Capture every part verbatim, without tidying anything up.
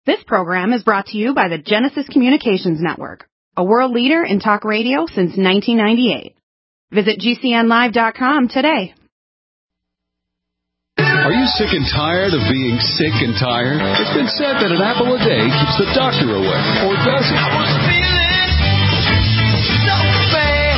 This program is brought to you by the Genesis Communications Network, a world leader in talk radio since nineteen ninety-eight. Visit G C N live dot com today. Are you sick and tired of being sick and tired? It's been said that an apple a day keeps the doctor away, or does it? I was feeling so bad.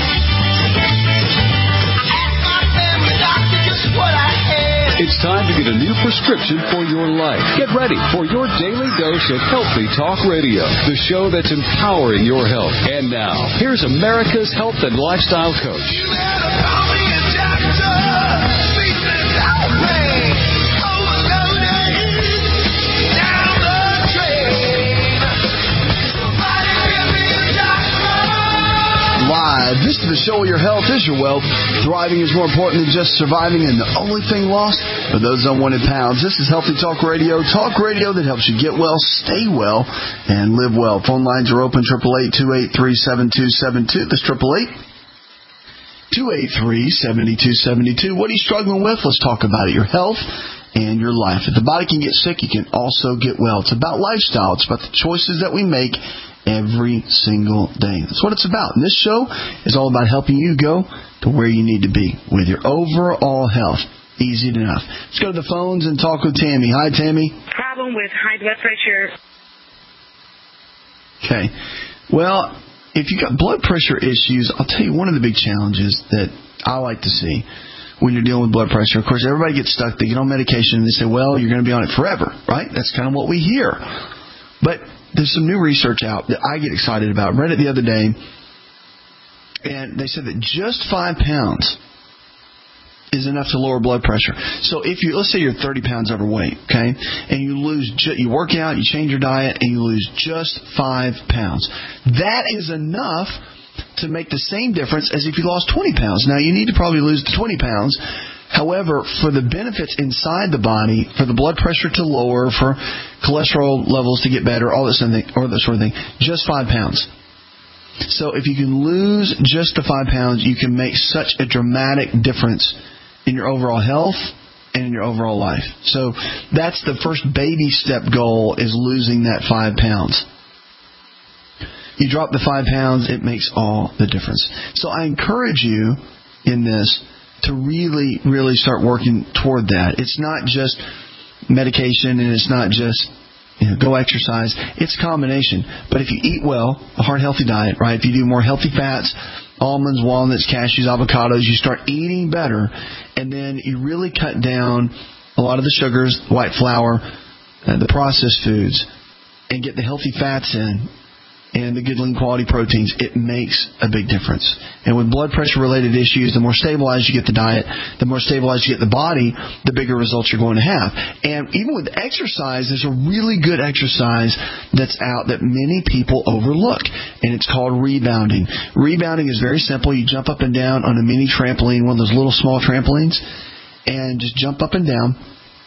I asked my family doctor just what I had. It's time to get a new prescription for your life. Get ready for your daily dose of Healthy Talk Radio, the show that's empowering your health. And now, here's America's health and lifestyle coach. You better call me a doctor. Live. This is the show where your health is your wealth. Thriving is more important than just surviving, and the only thing lost are those unwanted pounds. This is Healthy Talk Radio. Talk radio that helps you get well, stay well, and live well. Phone lines are open, eight eight eight, two eight three, seven two seven two. That's eight eight eight, two eight three, seven two seven two. What are you struggling with? Let's talk about it. Your health and your life. If the body can get sick, you can also get well. It's about lifestyle. It's about the choices that we make every single day. That's what it's about. And this show is all about helping you go to where you need to be with your overall health. Easy enough. Let's go to the phones and talk with Tammy. Hi, Tammy. Problem with high blood pressure. Okay. Well, if you got blood pressure issues, I'll tell you one of the big challenges that I like to see when you're dealing with blood pressure. Of course, everybody gets stuck. They get on medication and they say, well, you're going to be on it forever, right? That's kind of what we hear. But there's some new research out that I get excited about. I read it the other day, and they said that just five pounds is enough to lower blood pressure. So if you, let's say you're thirty pounds overweight, okay, and you lose, you work out, you change your diet, and you lose just five pounds. That is enough to make the same difference as if you lost twenty pounds. Now, you need to probably lose the twenty pounds. However, for the benefits inside the body, for the blood pressure to lower, for cholesterol levels to get better, all this sort of thing, or that sort of thing, just five pounds. So if you can lose just the five pounds, you can make such a dramatic difference in your overall health and in your overall life. So that's the first baby step goal, is losing that five pounds. You drop the five pounds, it makes all the difference. So I encourage you in this to really, really start working toward that. It's not just medication, and it's not just, you know, go exercise. It's a combination. But if you eat well, a heart healthy diet, right? If you do more healthy fats, almonds, walnuts, cashews, avocados, you start eating better, and then you really cut down a lot of the sugars, white flour, uh, the processed foods, and get the healthy fats in, and the good lean quality proteins, it makes a big difference. And with blood pressure related issues, the more stabilized you get the diet, the more stabilized you get the body, the bigger results you're going to have. And even with exercise, there's a really good exercise that's out that many people overlook, and it's called rebounding. Rebounding is very simple. You jump up and down on a mini trampoline, one of those little small trampolines, and just jump up and down.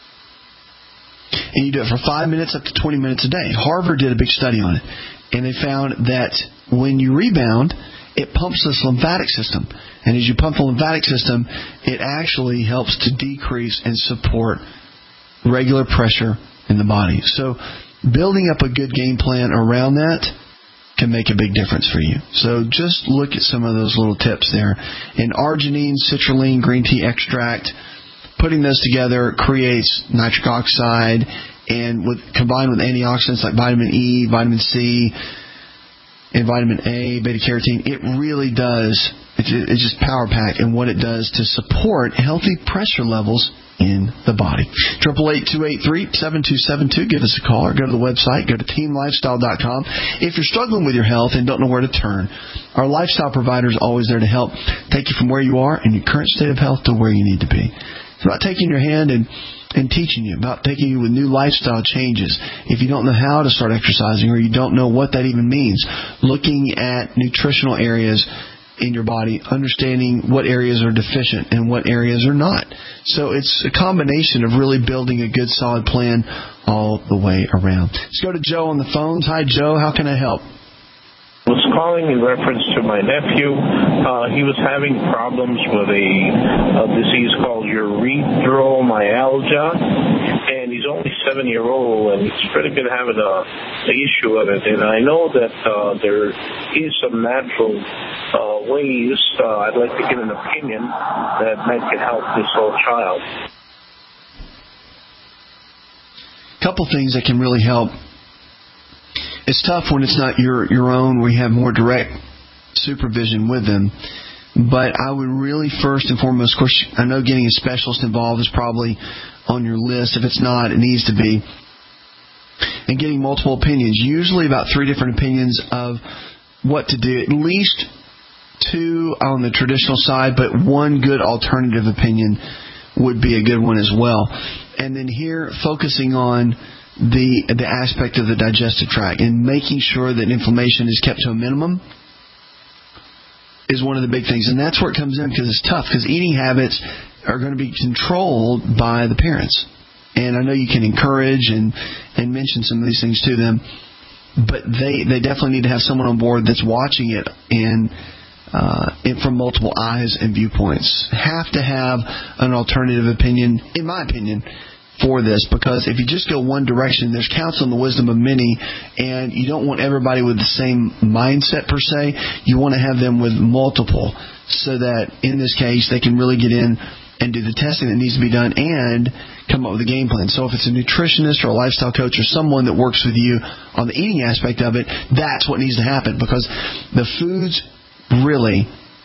And you do it for five minutes up to twenty minutes a day. Harvard did a big study on it. And they found that when you rebound, it pumps this lymphatic system. And as you pump the lymphatic system, it actually helps to decrease and support regular pressure in the body. So building up a good game plan around that can make a big difference for you. So just look at some of those little tips there. And arginine, citrulline, green tea extract, putting those together creates nitric oxide, and with, combined with antioxidants like vitamin E, vitamin C, and vitamin A, beta-carotene, it really does, it's, it's just power-packed in what it does to support healthy pressure levels in the body. eight eight eight, two eight three, seven two seven two. Give us a call or go to the website. Go to team lifestyle dot com. If you're struggling with your health and don't know where to turn, our lifestyle provider is always there to help take you from where you are in your current state of health to where you need to be. It's about taking your hand and and teaching you, about taking you with new lifestyle changes. If you don't know how to start exercising, or you don't know what that even means, looking at nutritional areas in your body, understanding what areas are deficient and what areas are not. So it's a combination of really building a good, solid plan all the way around. Let's go to Joe on the phones. Hi, Joe. How can I help? I was calling in reference to my nephew. Uh, he was having problems with a, a disease called erythromyalgia, and he's only seven year old, and he's pretty good having a, a issue with it. And I know that uh, there is some natural uh, ways. Uh, I'd like to get an opinion that might can help this whole child. Couple things that can really help. It's tough when it's not your your own, where you have more direct supervision with them. But I would really first and foremost, of course, I know getting a specialist involved is probably on your list. If it's not, it needs to be. And getting multiple opinions, usually about three different opinions of what to do. At least two on the traditional side, but one good alternative opinion would be a good one as well. And then here, focusing on the the aspect of the digestive tract and making sure that inflammation is kept to a minimum is one of the big things. And that's where it comes in, because it's tough, because eating habits are going to be controlled by the parents. And I know you can encourage and, and mention some of these things to them, but they, they definitely need to have someone on board that's watching it and uh, it from multiple eyes and viewpoints. Have to have an alternative opinion, in my opinion, for this, because if you just go one direction, there's counsel in the wisdom of many, and you don't want everybody with the same mindset per se. You want to have them with multiple, so that in this case they can really get in and do the testing that needs to be done and come up with a game plan. So if it's a nutritionist or a lifestyle coach or someone that works with you on the eating aspect of it, that's what needs to happen, because the foods really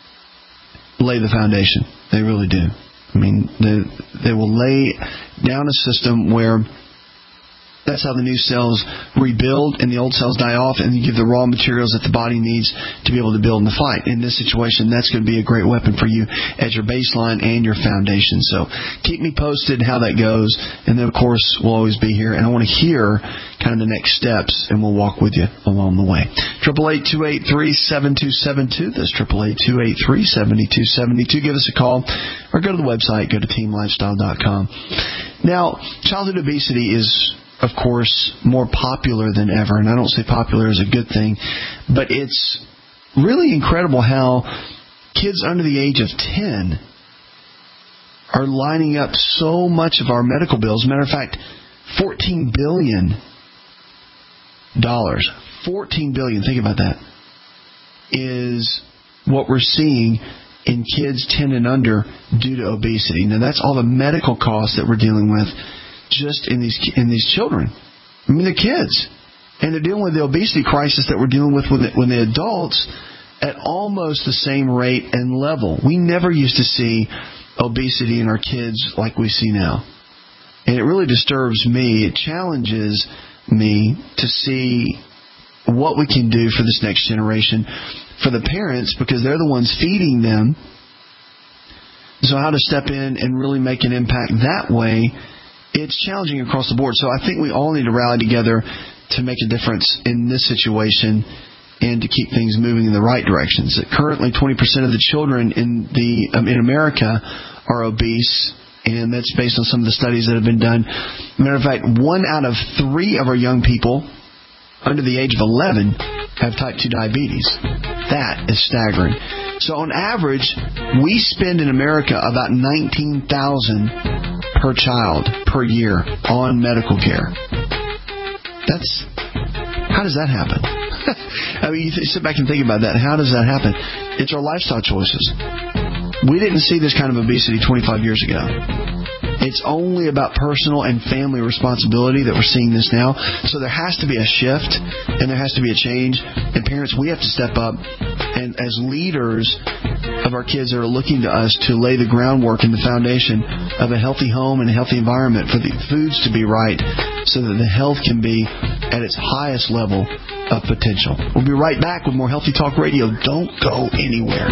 lay the foundation. They really do. I mean, they, they will lay down a system where that's how the new cells rebuild and the old cells die off, and you give the raw materials that the body needs to be able to build in the fight. In this situation, that's going to be a great weapon for you as your baseline and your foundation. So keep me posted how that goes, and then, of course, we'll always be here. And I want to hear kind of the next steps, and we'll walk with you along the way. eight eight eight, two eight three, seven two seven two. That's eight eight eight, two eight three, seven two seven two. Give us a call or go to the website. Go to team lifestyle dot com. Now, childhood obesity is, of course, more popular than ever. And I don't say popular is a good thing, but it's really incredible how kids under the age of ten are lining up so much of our medical bills. Matter of fact, fourteen billion dollars. fourteen billion dollars, think about that, is what we're seeing in kids ten and under due to obesity. Now, that's all the medical costs that we're dealing with just in these in these children. I mean, they're kids, and they're dealing with the obesity crisis that we're dealing with when the, when the adults at almost the same rate and level. We never used to see obesity in our kids like we see now, and it really disturbs me. It challenges me to see what we can do for this next generation, for the parents, because they're the ones feeding them. So how to step in and really make an impact that way, it's challenging across the board. So I think we all need to rally together to make a difference in this situation and to keep things moving in the right directions. Currently, twenty percent of the children in the um, in America are obese, and that's based on some of the studies that have been done. Matter of fact, one out of three of our young people under the age of eleven have type two diabetes. That is staggering. So on average, we spend in America about nineteen thousand dollars per child per year on medical care. That's, how does that happen? I mean, you th- sit back and think about that. How does that happen? It's our lifestyle choices. We didn't see this kind of obesity twenty-five years ago. It's only about personal and family responsibility that we're seeing this now. So there has to be a shift, and there has to be a change. And parents, we have to step up, and as leaders of our kids that are looking to us to lay the groundwork and the foundation of a healthy home and a healthy environment for the foods to be right, so that the health can be at its highest level of potential. We'll be right back with more Healthy Talk Radio. Don't go anywhere.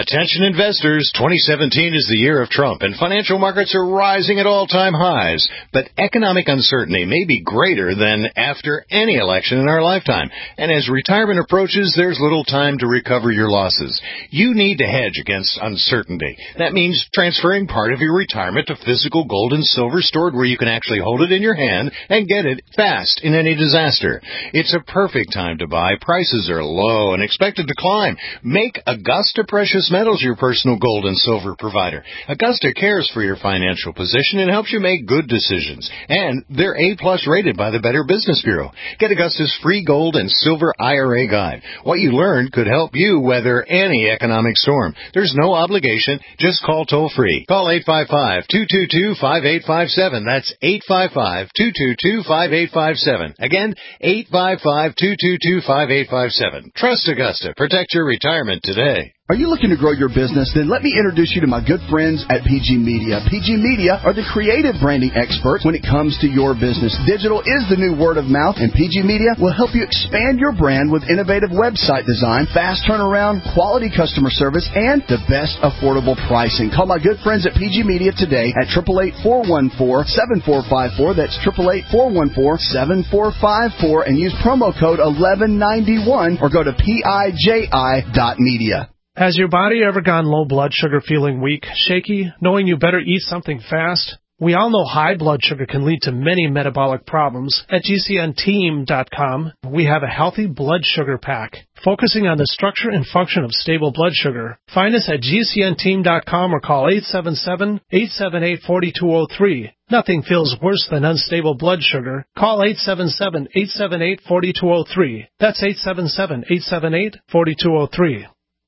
Attention investors, twenty seventeen is the year of Trump, and financial markets are rising at all-time highs. But economic uncertainty may be greater than after any election in our lifetime. And as retirement approaches, there's little time to recover your losses. You need to hedge against uncertainty. That means transferring part of your retirement to physical gold and silver stored where you can actually hold it in your hand and get it fast in any disaster. It's a perfect time to buy. Prices are low and expected to climb. Make Augusta Precious Metals your personal gold and silver provider. Augusta cares for your financial position and helps you make good decisions. And they're A-plus rated by the Better Business Bureau. Get Augusta's free gold and silver I R A guide. What you learned could help you weather any economic storm. There's no obligation. Just call toll-free. Call eight five five, two two two, five eight five seven. That's eight five five, two two two, five eight five seven. Again, eight five five, two two two, five eight five seven. Trust Augusta. Protect your retirement today. Are you looking to grow your business? Then let me introduce you to my good friends at P G Media. P G Media are the creative branding experts when it comes to your business. Digital is the new word of mouth, and P G Media will help you expand your brand with innovative website design, fast turnaround, quality customer service, and the best affordable pricing. Call my good friends at P G Media today at eight eight eight, four one four, seven four five four. That's eight eight eight, four one four, seven four five four, and use promo code eleven ninety-one or go to P I J I dot media. Has your body ever gone low blood sugar, feeling weak, shaky, knowing you better eat something fast? We all know high blood sugar can lead to many metabolic problems. At G C N team dot com, we have a healthy blood sugar pack, focusing on the structure and function of stable blood sugar. Find us at G C N team dot com or call eight seven seven, eight seven eight, four two zero three. Nothing feels worse than unstable blood sugar. Call eight seven seven, eight seven eight, four two zero three. That's eight seven seven, eight seven eight, four two zero three.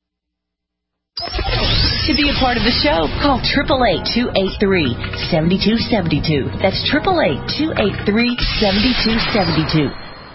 To be a part of the show, call eight eight eight, two eight three, seven two seven two. That's eight eight eight, two eight three, seven two seven two.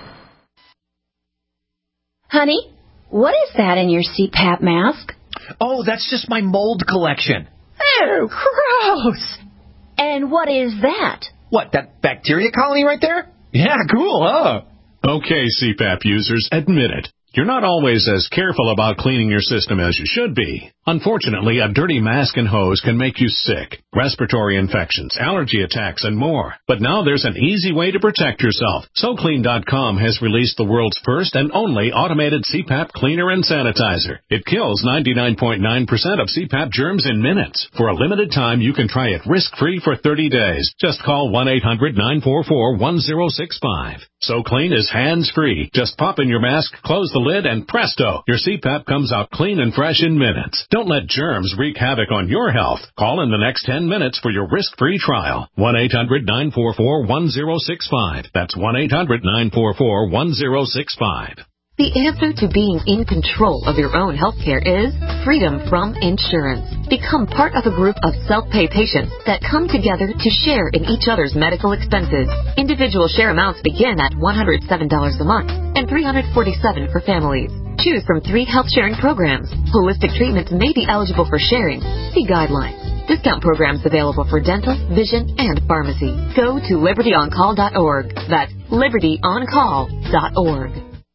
Honey, what is that in your C PAP mask? Oh, that's just my mold collection. Oh, gross. And what is that? What, that bacteria colony right there? Yeah, cool, huh? Okay, C PAP users, admit it. You're not always as careful about cleaning your system as you should be. Unfortunately, a dirty mask and hose can make you sick, respiratory infections, allergy attacks, and more. But now there's an easy way to protect yourself. So Clean dot com has released the world's first and only automated C PAP cleaner and sanitizer. It kills ninety-nine point nine percent of C PAP germs in minutes. For a limited time, you can try it risk-free for thirty days. Just call one eight hundred, nine four four, one zero six five. So Clean is hands-free. Just pop in your mask, close the lid, and presto, your C PAP comes out clean and fresh in minutes. Don't let germs wreak havoc on your health. Call in the next ten minutes for your risk-free trial. one eight hundred, nine four four, one zero six five. That's one eight hundred, nine four four, one zero six five. The answer to being in control of your own health care is freedom from insurance. Become part of a group of self-pay patients that come together to share in each other's medical expenses. Individual share amounts begin at one hundred seven dollars a month and three hundred forty-seven dollars for families. Choose from three health sharing programs. Holistic treatments may be eligible for sharing. See guidelines. Discount programs available for dental, vision, and pharmacy. Go to liberty on call dot org. That's liberty on call dot org.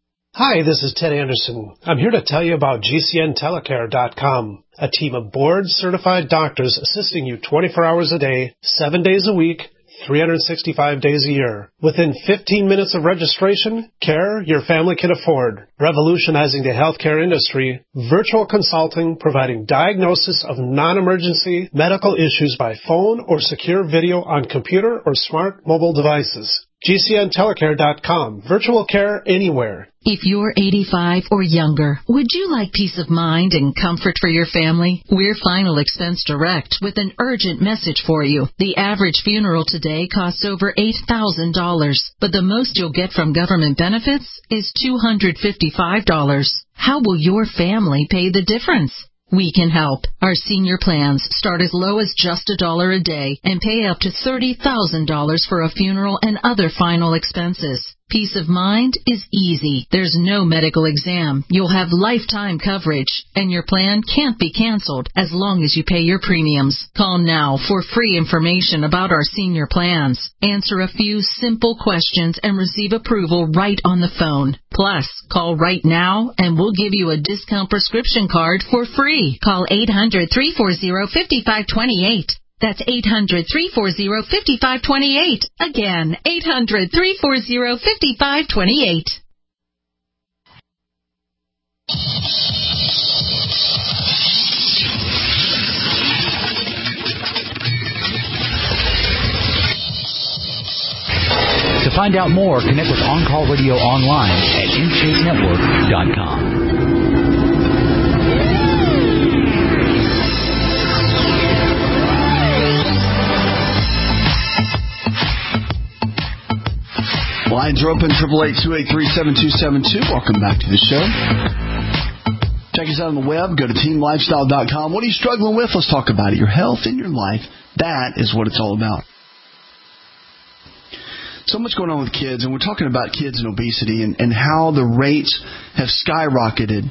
Hi, this is Ted Anderson. I'm here to tell you about G C N telecare dot com, a team of board-certified doctors assisting you twenty-four hours a day, seven days a week, three hundred sixty-five days a year. Within fifteen minutes of registration, care your family can afford. Revolutionizing the healthcare industry, virtual consulting providing diagnosis of non-emergency medical issues by phone or secure video on computer or smart mobile devices. G C N telecare dot com. Virtual care anywhere. If you're eighty-five or younger, would you like peace of mind and comfort for your family? We're Final Expense Direct with an urgent message for you. The average funeral today costs over eight thousand dollars, but the most you'll get from government benefits is two hundred fifty-five dollars. How will your family pay the difference? We can help. Our senior plans start as low as just a dollar a day and pay up to thirty thousand dollars for a funeral and other final expenses. Peace of mind is easy. There's no medical exam. You'll have lifetime coverage, and your plan can't be canceled as long as you pay your premiums. Call now for free information about our senior plans. Answer a few simple questions and receive approval right on the phone. Plus, call right now and we'll give you a discount prescription card for free. Call eight hundred, three four zero, five five two eight. That's eight hundred, three four zero, five five two eight. Again, eight hundred, three four zero, five five two eight. To find out more, connect with On Call Radio online at in chase network dot com. Lines are open, triple eight, two eight three, seven two seven two. Welcome back to the show. Check us out on the web. Go to team lifestyle dot com. What are you struggling with? Let's talk about it. Your health and your life. That is what it's all about. So much going on with kids, and we're talking about kids and obesity and, and how the rates have skyrocketed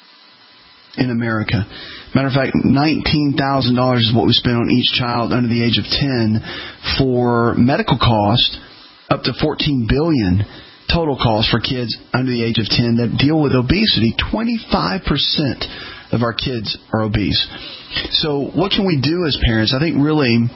in America. Matter of fact, nineteen thousand dollars is what we spend on each child under the age of ten for medical costs, up to fourteen billion dollars total costs for kids under the age of ten that deal with obesity. twenty-five percent of our kids are obese. So what can we do as parents? I think really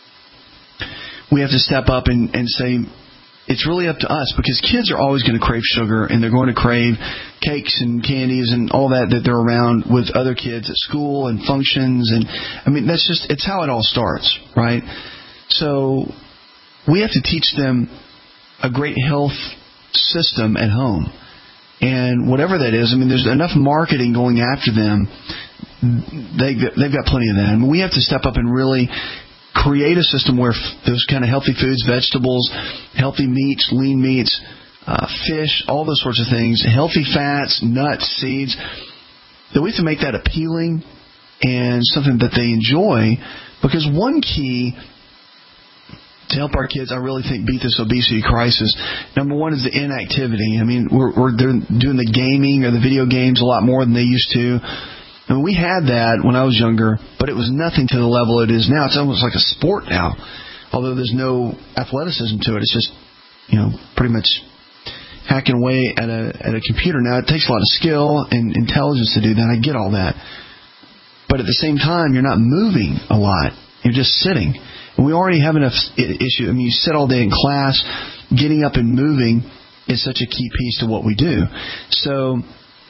we have to step up and, and say, it's really up to us, because kids are always going to crave sugar, and they're going to crave cakes and candies and all that that they're around with other kids at school and functions. And I mean, that's just, it's how it all starts, right? So we have to teach them a great health system at home. And whatever that is, I mean, there's enough marketing going after them. They, they've got plenty of that. I mean, we have to step up and really create a system where f- those kind of healthy foods, vegetables, healthy meats, lean meats, uh, fish, all those sorts of things, healthy fats, nuts, seeds, that we have to make that appealing and something that they enjoy. Because one key to help our kids, I really think, beat this obesity crisis, number one is the inactivity. I mean, we're, we're they're doing the gaming or the video games a lot more than they used to. I mean, we had that when I was younger, but it was nothing to the level it is now. It's almost like a sport now, although there's no athleticism to it. It's just, you know, pretty much hacking away at a at a computer. Now, it takes a lot of skill and intelligence to do that. I get all that. But at the same time, you're not moving a lot. You're just sitting. And we already have enough issue. I mean, you sit all day in class. Getting up and moving is such a key piece to what we do. So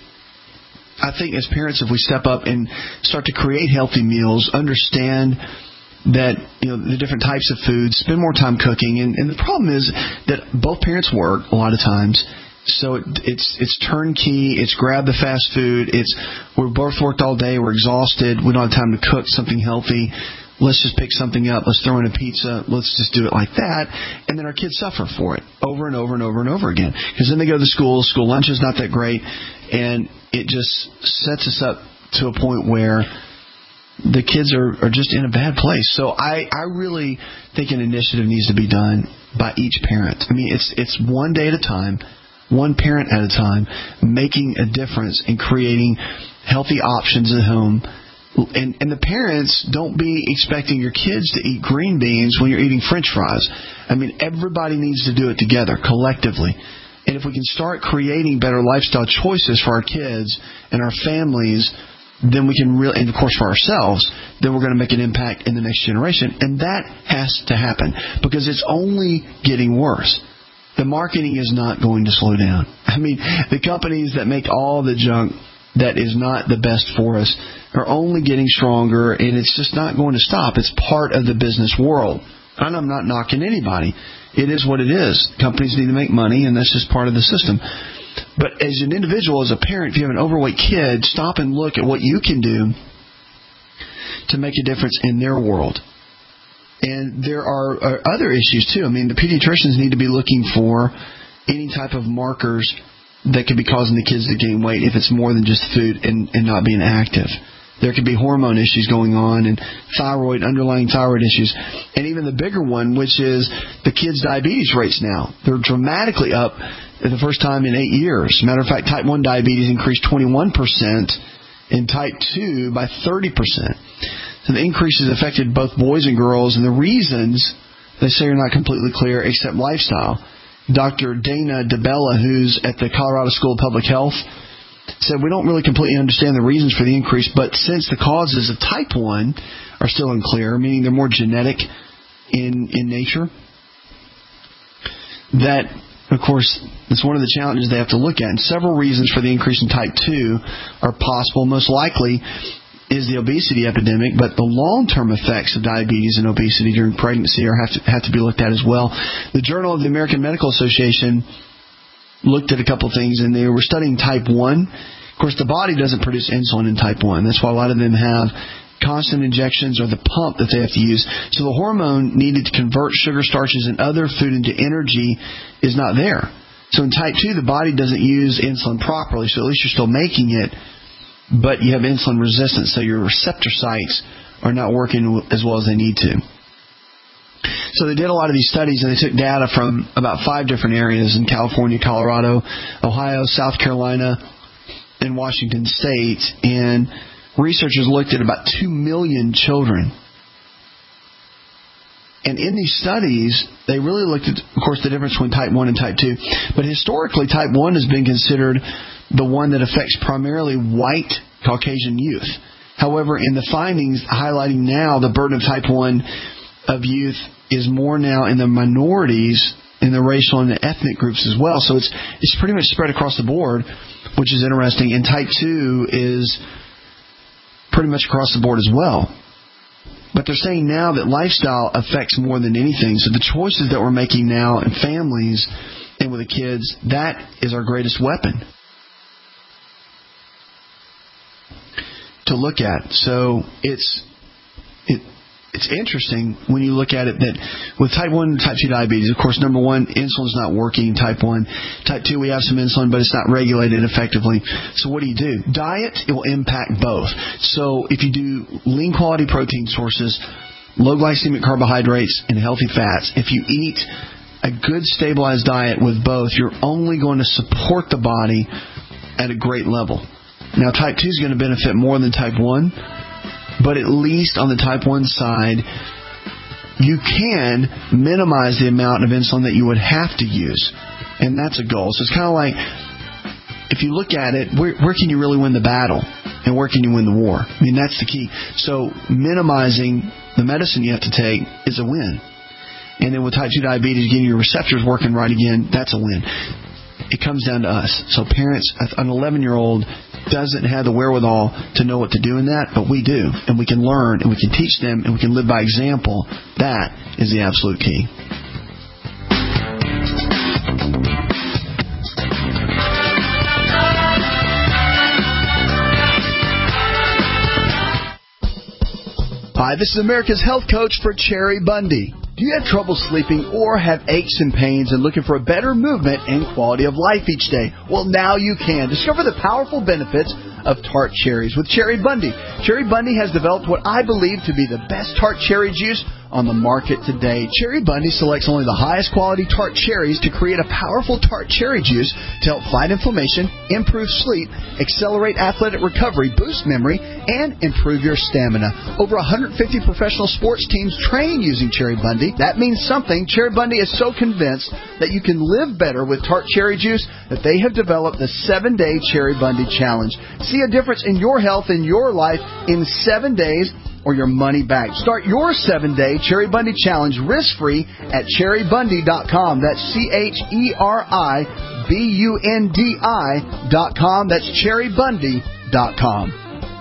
I think as parents, if we step up and start to create healthy meals, understand that, you know, the different types of foods, spend more time cooking. And, and the problem is that both parents work a lot of times. So it, it's it's turnkey. It's grab the fast food. It's we're both worked all day. We're exhausted. We don't have time to cook something healthy. Let's just pick something up. Let's throw in a pizza. Let's just do it like that. And then our kids suffer for it over and over and over and over again. Because then they go to school. School lunch is not that great. And it just sets us up to a point where the kids are, are just in a bad place. So I, I really think an initiative needs to be done by each parent. I mean, it's it's one day at a time, one parent at a time, making a difference in creating healthy options at home. And, and the parents, don't be expecting your kids to eat green beans when you're eating French fries. I mean, everybody needs to do it together, collectively. And if we can start creating better lifestyle choices for our kids and our families, then we can really, and of course for ourselves, then we're going to make an impact in the next generation. And that has to happen, because it's only getting worse. The marketing is not going to slow down. I mean, the companies that make all the junk that is not the best for us are only getting stronger, and it's just not going to stop. It's part of the business world. And I'm not knocking anybody. It is what it is. Companies need to make money, and that's just part of the system. But as an individual, as a parent, if you have an overweight kid, stop and look at what you can do to make a difference in their world. And there are, are other issues, too. I mean, the pediatricians need to be looking for any type of markers that could be causing the kids to gain weight if it's more than just food and, and not being active. There could be hormone issues going on and thyroid, underlying thyroid issues. And even the bigger one, which is the kids' diabetes rates now. They're dramatically up for the first time in eight years. Matter of fact, type one diabetes increased twenty-one percent and type two by thirty percent. So the increases affected both boys and girls, and the reasons, they say, are not completely clear except lifestyle. Doctor Dana DeBella, who's at the Colorado School of Public Health, said we don't really completely understand the reasons for the increase, but since the causes of type one are still unclear, meaning they're more genetic in, in nature, that, of course, it's one of the challenges they have to look at. And several reasons for the increase in type two are possible. Most likely is the obesity epidemic, but the long-term effects of diabetes and obesity during pregnancy are have to, have to be looked at as well. The Journal of the American Medical Association looked at a couple things, and they were studying type one. Of course, the body doesn't produce insulin in type one. That's why a lot of them have constant injections or the pump that they have to use. So the hormone needed to convert sugar, starches, and other food into energy is not there. So in type two, the body doesn't use insulin properly, so at least you're still making it, but you have insulin resistance, so your receptor sites are not working as well as they need to. So they did a lot of these studies, and they took data from about five different areas in California, Colorado, Ohio, South Carolina, and Washington State. And researchers looked at about two million children. And in these studies, they really looked at, of course, the difference between type one and type two. But historically, type one has been considered the one that affects primarily white Caucasian youth. However, in the findings highlighting now the burden of type one of youth is more now in the minorities, in the racial and the ethnic groups as well. So it's it's pretty much spread across the board, which is interesting. And type two is pretty much across the board as well. But they're saying now that lifestyle affects more than anything. So the choices that we're making now in families and with the kids, that is our greatest weapon to look at. So it's it it's interesting when you look at it that with type one and type two diabetes, of course, number one, insulin's not working in type one. Type two, we have some insulin, but it's not regulated effectively. So what do you do? Diet, it will impact both. So if you do lean quality protein sources, low glycemic carbohydrates, and healthy fats, if you eat a good stabilized diet with both, you're only going to support the body at a great level. Now, type two is going to benefit more than type one, but at least on the type one side, you can minimize the amount of insulin that you would have to use. And that's a goal. So it's kind of like, if you look at it, where, where can you really win the battle? And where can you win the war? I mean, that's the key. So minimizing the medicine you have to take is a win. And then with type two diabetes, getting your receptors working right again, that's a win. It comes down to us. So parents, an eleven-year-old doesn't have the wherewithal to know what to do in that, but we do. And we can learn, and we can teach them, and we can live by example. That is the absolute key. Hi, this is America's Health Coach for Cherry Bundy. Do you have trouble sleeping or have aches and pains and looking for a better movement and quality of life each day? Well, now you can. Discover the powerful benefits of tart cherries with Cherry Bundy. Cherry Bundy has developed what I believe to be the best tart cherry juice on the market today. Cherry Bundy selects only the highest quality tart cherries to create a powerful tart cherry juice to help fight inflammation, improve sleep, accelerate athletic recovery, boost memory, and improve your stamina. Over one hundred fifty professional sports teams train using Cherry Bundy. That means something. Cherry Bundy is so convinced that you can live better with tart cherry juice that they have developed the seven-day Cherry Bundy Challenge. See a difference in your health and your life in seven days or your money back. Start your seven-day Cherry Bundy Challenge risk-free at cherry bundy dot com. That's C H E R I B U N D I dot com. That's cherry bundy dot com.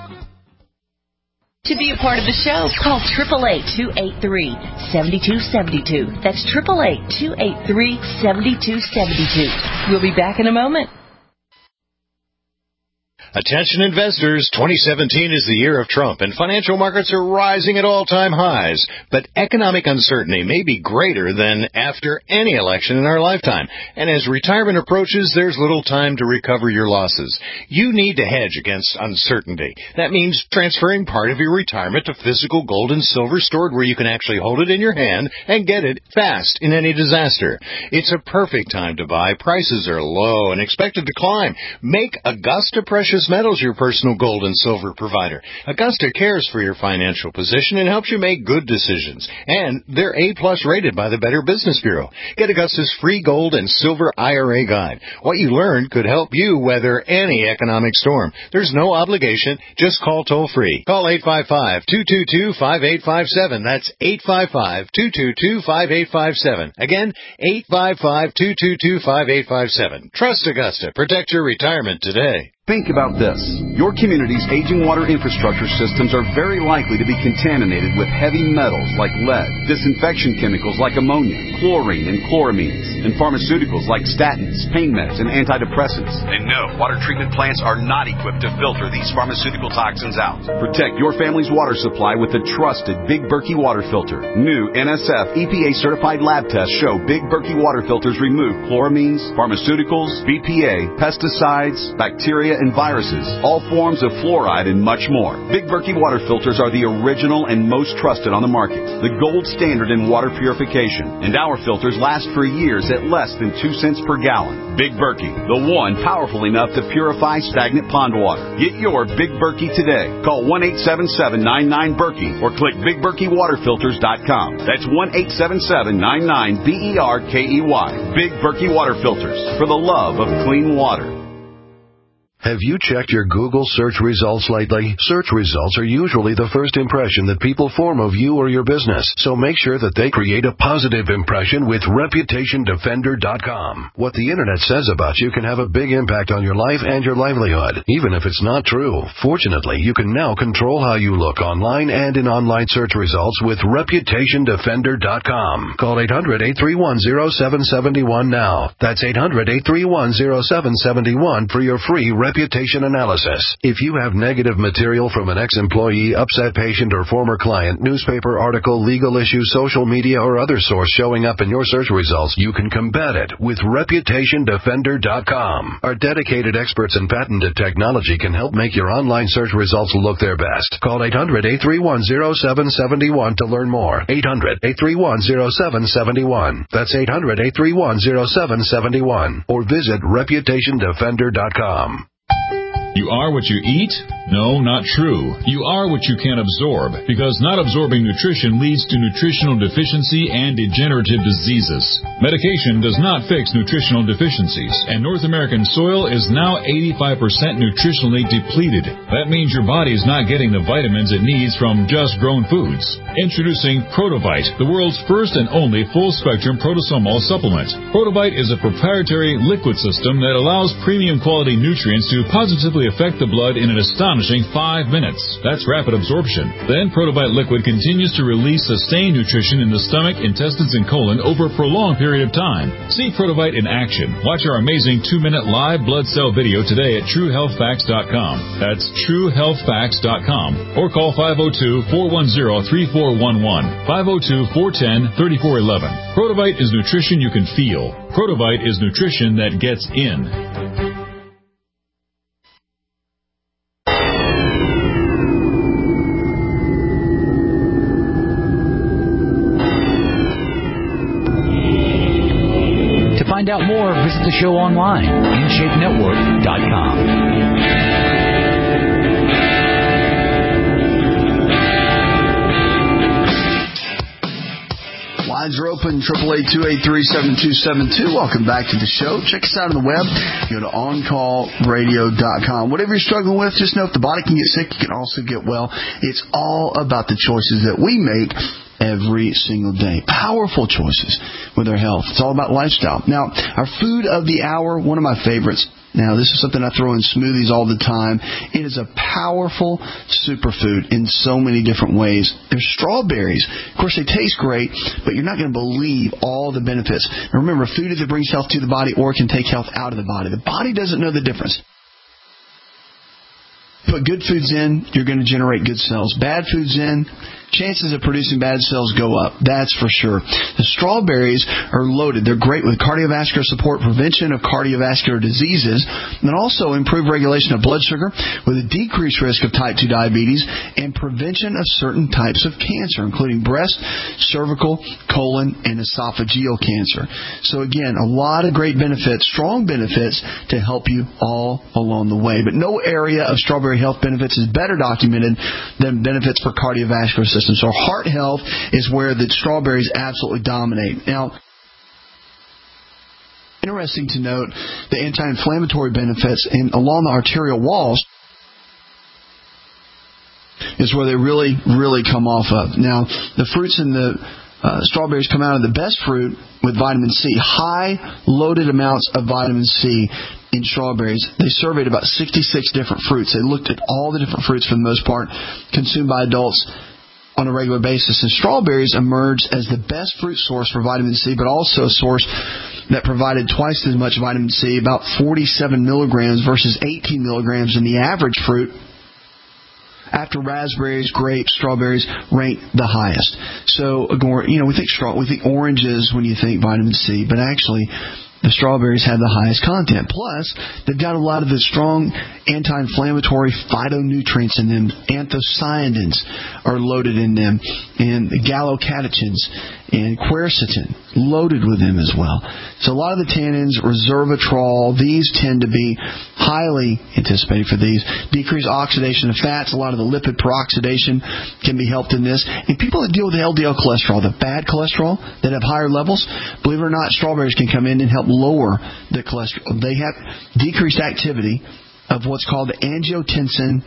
To be a part of the show, call eight eight eight, two eight three, seven two seven two. That's eight eight eight, two eight three, seven two seven two. We'll be back in a moment. Attention investors, twenty seventeen is the year of Trump, and financial markets are rising at all-time highs. But economic uncertainty may be greater than after any election in our lifetime. And as retirement approaches, there's little time to recover your losses. You need to hedge against uncertainty. That means transferring part of your retirement to physical gold and silver stored where you can actually hold it in your hand and get it fast in any disaster. It's a perfect time to buy. Prices are low and expected to climb. Make Augusta Precious Metals your personal gold and silver provider. Augusta cares for your financial position and helps you make good decisions. And they're A-plus rated by the Better Business Bureau. Get Augusta's free gold and silver I R A guide. What you learn could help you weather any economic storm. There's no obligation. Just call toll-free. Call eight five five, two two two, five eight five seven. That's eight five five, two two two, five eight five seven. Again, eight five five, two two two, five eight five seven. Trust Augusta. Protect your retirement today. Think about this. Your community's aging water infrastructure systems are very likely to be contaminated with heavy metals like lead, disinfection chemicals like ammonia, chlorine and chloramines, and pharmaceuticals like statins, pain meds, and antidepressants. And no, water treatment plants are not equipped to filter these pharmaceutical toxins out. Protect your family's water supply with the trusted Big Berkey water filter. New N S F E P A-certified lab tests show Big Berkey water filters remove chloramines, pharmaceuticals, B P A, pesticides, bacteria, and viruses, all forms of fluoride, and much more. Big Berkey water filters are the original and most trusted on the market, the gold standard in water purification, and our filters last for years at less than two cents per gallon. Big Berkey, the one powerful enough to purify stagnant pond water. Get your Big Berkey today. Call one eight seven seven, nine nine, Berkey or click big berkey water filters dot com. That's one eight seven seven, nine nine, B E R K E Y. Big Berkey water filters, for the love of clean water. Have you checked your Google search results lately? Search results are usually the first impression that people form of you or your business, so make sure that they create a positive impression with reputation defender dot com. What the Internet says about you can have a big impact on your life and your livelihood, even if it's not true. Fortunately, you can now control how you look online and in online search results with reputation defender dot com. Call eight hundred, eight three one, zero seven seven one now. That's eight hundred, eight three one, zero seven seven one for your free reputation analysis. If you have negative material from an ex-employee, upset patient, or former client, newspaper article, legal issue, social media, or other source showing up in your search results, you can combat it with reputation defender dot com. Our dedicated experts in patented technology can help make your online search results look their best. Call eight hundred, eight three one, zero seven seven one to learn more. eight hundred, eight three one, zero seven seven one. That's eight hundred, eight three one, zero seven seven one. Or visit reputation defender dot com. You are what you eat? No, not true. You are what you can absorb, because not absorbing nutrition leads to nutritional deficiency and degenerative diseases. Medication does not fix nutritional deficiencies, and North American soil is now eighty-five percent nutritionally depleted. That means your body is not getting the vitamins it needs from just grown foods. Introducing Protovite, the world's first and only full-spectrum protosomal supplement. Protovite is a proprietary liquid system that allows premium quality nutrients to positively affect the blood in an astonishing five minutes. That's rapid absorption. Then Protovite liquid continues to release sustained nutrition in the stomach, intestines, and colon over a prolonged period of time. See Protovite in action. Watch our amazing two-minute live blood cell video today at true health facts dot com. That's true health facts dot com. Or call five oh two, four one zero, three four one one, five oh two, four one zero, three four one one. Protovite is nutrition you can feel. Protovite is nutrition that gets in. Find out more, visit the show online, in shape network dot com. Lines are open, triple eight, two eight three, seven two seven two. Welcome back to the show. Check us out on the web. Go to on call radio dot com. Whatever you're struggling with, just know if the body can get sick, you can also get well. It's all about the choices that we make every single day. Powerful choices with our health. It's all about lifestyle. Now, our food of the hour, one of my favorites. Now, this is something I throw in smoothies all the time. It is a powerful superfood in so many different ways. There's strawberries. Of course, they taste great, but you're not going to believe all the benefits. And remember, food either brings health to the body or can take health out of the body. The body doesn't know the difference. Put good foods in, you're going to generate good cells. Bad foods in, chances of producing bad cells go up. That's for sure. The strawberries are loaded. They're great with cardiovascular support, prevention of cardiovascular diseases, and also improve regulation of blood sugar with a decreased risk of type two diabetes and prevention of certain types of cancer, including breast, cervical, colon, and esophageal cancer. So again, a lot of great benefits, strong benefits to help you all along the way. But no area of strawberry health benefits is better documented than benefits for cardiovascular system. So heart health is where the strawberries absolutely dominate. Now, interesting to note the anti-inflammatory benefits and along the arterial walls is where they really, really come off of. Now, the fruits in the uh, strawberries come out of the best fruit with vitamin C. High loaded amounts of vitamin C in strawberries. They surveyed about sixty-six different fruits. They looked at all the different fruits for the most part consumed by adults on a regular basis. And strawberries emerged as the best fruit source for vitamin C, but also a source that provided twice as much vitamin C, about forty-seven milligrams versus eighteen milligrams in the average fruit. After raspberries, grapes, strawberries rank the highest. So, you know, we think straw, we think oranges when you think vitamin C, but actually the strawberries have the highest content. Plus, they've got a lot of the strong anti-inflammatory phytonutrients in them. Anthocyanins are loaded in them, and the gallocatechins and quercetin loaded with them as well. So a lot of the tannins, resveratrol, these tend to be highly anticipated for these. Decreased oxidation of fats, a lot of the lipid peroxidation can be helped in this. And people that deal with L D L cholesterol, the bad cholesterol that have higher levels, believe it or not, strawberries can come in and help lower the cholesterol. They have decreased activity of what's called the angiotensin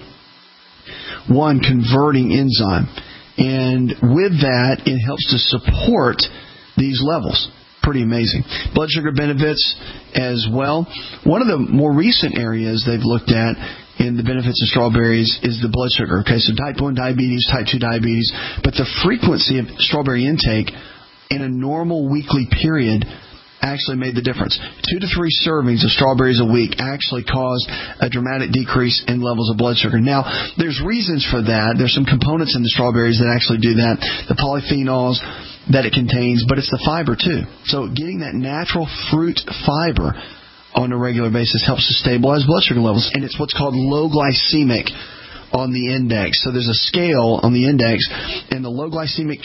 one converting enzyme. And with that, it helps to support these levels. Pretty amazing. Blood sugar benefits as well. One of the more recent areas they've looked at in the benefits of strawberries is the blood sugar. Okay, so type one diabetes, type two diabetes, but the frequency of strawberry intake in a normal weekly period actually made the difference. Two to three servings of strawberries a week actually caused a dramatic decrease in levels of blood sugar. Now, there's reasons for that. There's some components in the strawberries that actually do that. The polyphenols that it contains, but it's the fiber too. So getting that natural fruit fiber on a regular basis helps to stabilize blood sugar levels. And it's what's called low glycemic on the index. So there's a scale on the index, and the low glycemic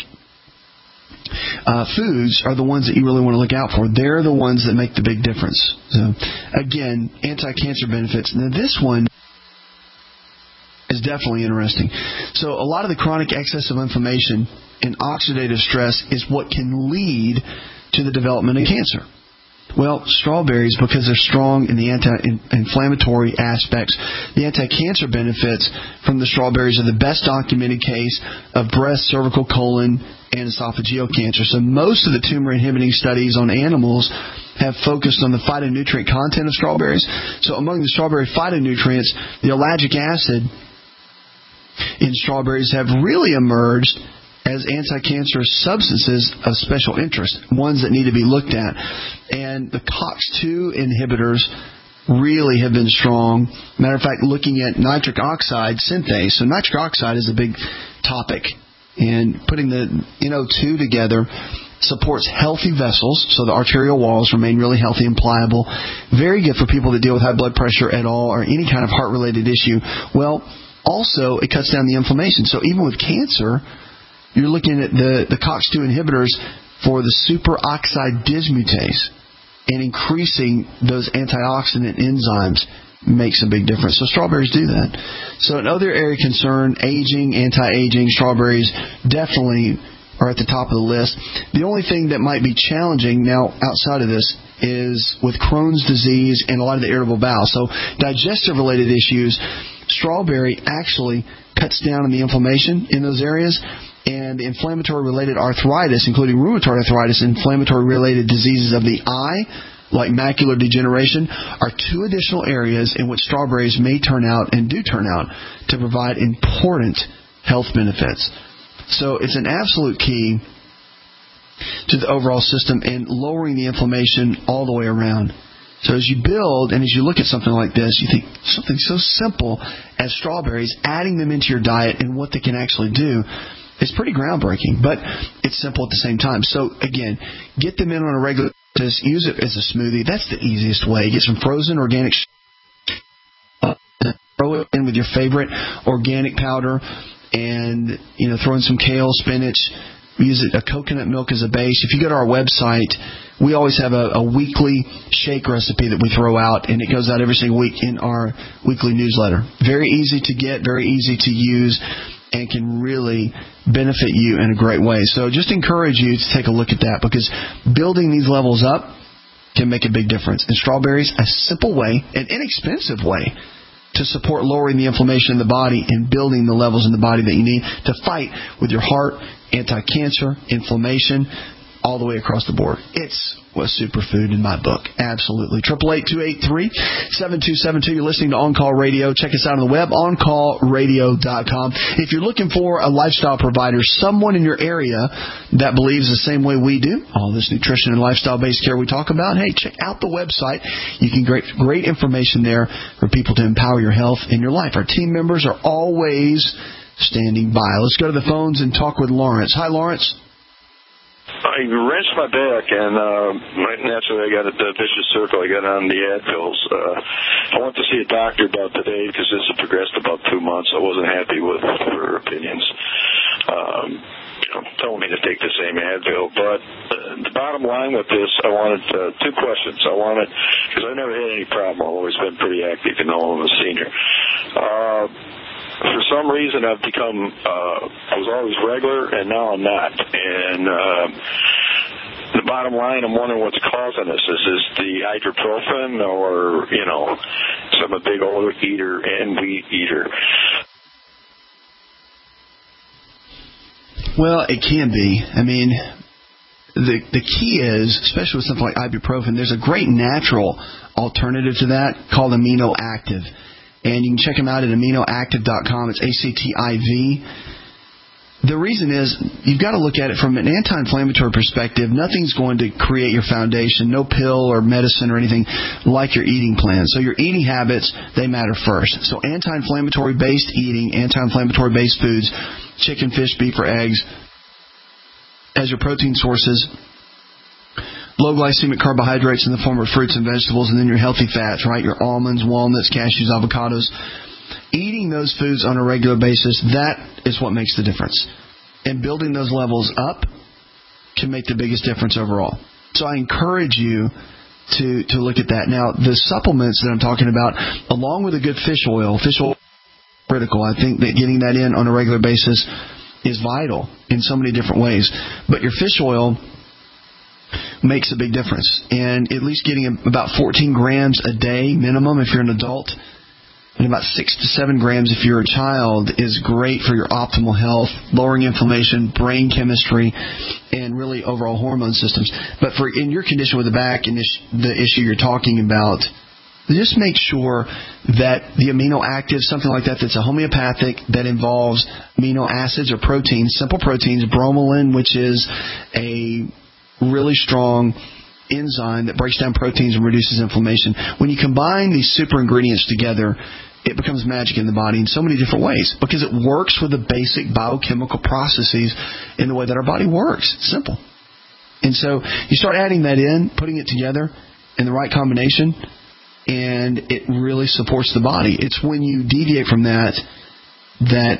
Uh, foods are the ones that you really want to look out for. They're the ones that make the big difference. So, again, anti-cancer benefits. Now, this one is definitely interesting. So, a lot of the chronic excess of inflammation and oxidative stress is what can lead to the development of cancer. Well, strawberries, because they're strong in the anti-inflammatory aspects, the anti-cancer benefits from the strawberries are the best documented case of breast, cervical, colon, and esophageal cancer. So most of the tumor-inhibiting studies on animals have focused on the phytonutrient content of strawberries. So among the strawberry phytonutrients, the ellagic acid in strawberries have really emerged as anti-cancerous substances of special interest, ones that need to be looked at. And the C O X two inhibitors really have been strong. Matter of fact, looking at nitric oxide synthase. So nitric oxide is a big topic. And putting the N O two together supports healthy vessels, so the arterial walls remain really healthy and pliable. Very good for people that deal with high blood pressure at all or any kind of heart-related issue. Well, also, it cuts down the inflammation. So even with cancer, you're looking at the, the C O X two inhibitors for the superoxide dismutase, and increasing those antioxidant enzymes makes a big difference. So strawberries do that. So another area of concern, aging, anti-aging, strawberries definitely are at the top of the list. The only thing that might be challenging now outside of this is with Crohn's disease and a lot of the irritable bowel. So digestive-related issues, strawberry actually cuts down on the inflammation in those areas. And the inflammatory-related arthritis, including rheumatoid arthritis, inflammatory-related diseases of the eye, like macular degeneration, are two additional areas in which strawberries may turn out and do turn out to provide important health benefits. So it's an absolute key to the overall system and lowering the inflammation all the way around. So as you build and as you look at something like this, you think something so simple as strawberries, adding them into your diet and what they can actually do is pretty groundbreaking, but it's simple at the same time. So again, get them in on a regular basis, use it as a smoothie. That's the easiest way. Get some frozen organic uh, throw it in with your favorite organic powder and, you know, throw in some kale, spinach, use it, a coconut milk as a base. If you go to our website, we always have a, a weekly shake recipe that we throw out, and it goes out every single week in our weekly newsletter. Very easy to get, very easy to use, and can really benefit you in a great way. So just encourage you to take a look at that, because building these levels up can make a big difference. And strawberries, a simple way, an inexpensive way to support lowering the inflammation in the body and building the levels in the body that you need to fight with your heart, anti-cancer, inflammation, all the way across the board. It's a superfood in my book. Absolutely. eight eight eight, two eight three, seven two seven two. You're listening to On Call Radio. Check us out on the web, on call radio dot com. If you're looking for a lifestyle provider, someone in your area that believes the same way we do, all this nutrition and lifestyle-based care we talk about, hey, check out the website. You can get great information there for people to empower your health and your life. Our team members are always standing by. Let's go to the phones and talk with Lawrence. Hi, Lawrence. I wrenched my back, and uh, naturally I got a vicious circle. I got on the Advils. Uh, I went to see a doctor about today because this had progressed about two months. I wasn't happy with her opinions. Um, you know, told me to take the same Advil. But uh, the bottom line with this, I wanted uh, two questions. I wanted, because I never had any problem. I've always been pretty active, you know, I'm a senior. Uh, For some reason, I've become, uh, I was always regular, and now I'm not. And uh, the bottom line, I'm wondering what's causing this. Is this the ibuprofen, or, you know, so I'm a big old eater and wheat eater? Well, it can be. I mean, the the key is, especially with something like ibuprofen, there's a great natural alternative to that called Amino Active. And you can check them out at amino active dot com. It's A C T I V. The reason is you've got to look at it from an anti-inflammatory perspective. Nothing's going to create your foundation, no pill or medicine or anything like your eating plan. So your eating habits, they matter first. So anti-inflammatory based eating, anti-inflammatory based foods, chicken, fish, beef, or eggs as your protein sources. Low glycemic carbohydrates in the form of fruits and vegetables, and then your healthy fats, right? Your almonds, walnuts, cashews, avocados. Eating those foods on a regular basis, that is what makes the difference. And building those levels up can make the biggest difference overall. So I encourage you to, to look at that. Now, the supplements that I'm talking about, along with a good fish oil, fish oil is critical. I think that getting that in on a regular basis is vital in so many different ways. But your fish oil makes a big difference. And at least getting about fourteen grams a day minimum if you're an adult, and about six to seven grams if you're a child is great for your optimal health, lowering inflammation, brain chemistry, and really overall hormone systems. But for in your condition with the back and the issue you're talking about, just make sure that the amino active, something like that, that's a homeopathic that involves amino acids or proteins, simple proteins, bromelain, which is a really strong enzyme that breaks down proteins and reduces inflammation. When you combine these super ingredients together, it becomes magic in the body in so many different ways because it works with the basic biochemical processes in the way that our body works. It's simple. And so you start adding that in, putting it together in the right combination, and it really supports the body. It's when you deviate from that that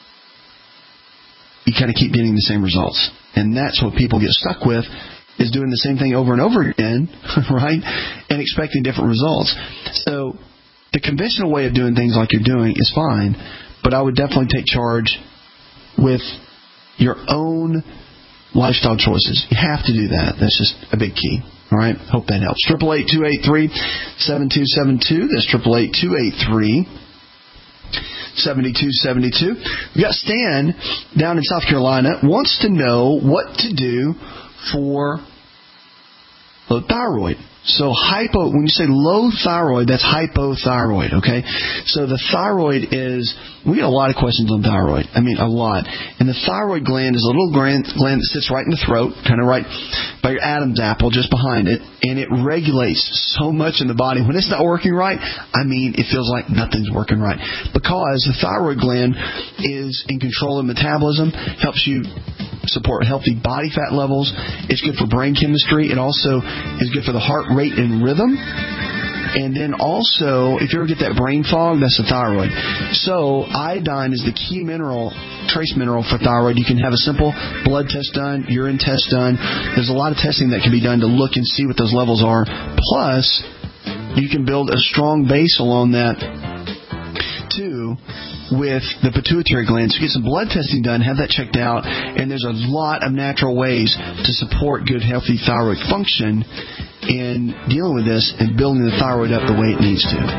you kind of keep getting the same results. And that's what people get stuck with, is doing the same thing over and over again, right, and expecting different results. So the conventional way of doing things like you're doing is fine, but I would definitely take charge with your own lifestyle choices. You have to do that. That's just a big key. All right? Hope that helps. eight eight eight, two eight three, seven two seven two. That's eight eight eight, two eight three, seven two seven two. We've got Stan down in South Carolina, wants to know what to do for low thyroid. So hypo, when you say low thyroid, that's hypothyroid, okay? So the thyroid is, we get a lot of questions on thyroid. I mean, a lot. And the thyroid gland is a little gland, gland that sits right in the throat, kind of right by your Adam's apple, just behind it. And it regulates so much in the body. When it's not working right, I mean, it feels like nothing's working right. Because the thyroid gland is in control of metabolism, helps you support healthy body fat levels. It's good for brain chemistry. It also is good for the heart rate and rhythm. And then also, if you ever get that brain fog, that's the thyroid. So iodine is the key mineral, trace mineral for thyroid. You can have a simple blood test done, urine test done. There's a lot of testing that can be done to look and see what those levels are. Plus, you can build a strong base along that, too, with the pituitary gland. So get some blood testing done, have that checked out, and there's a lot of natural ways to support good, healthy thyroid function in dealing with this and building the thyroid up the way it needs to.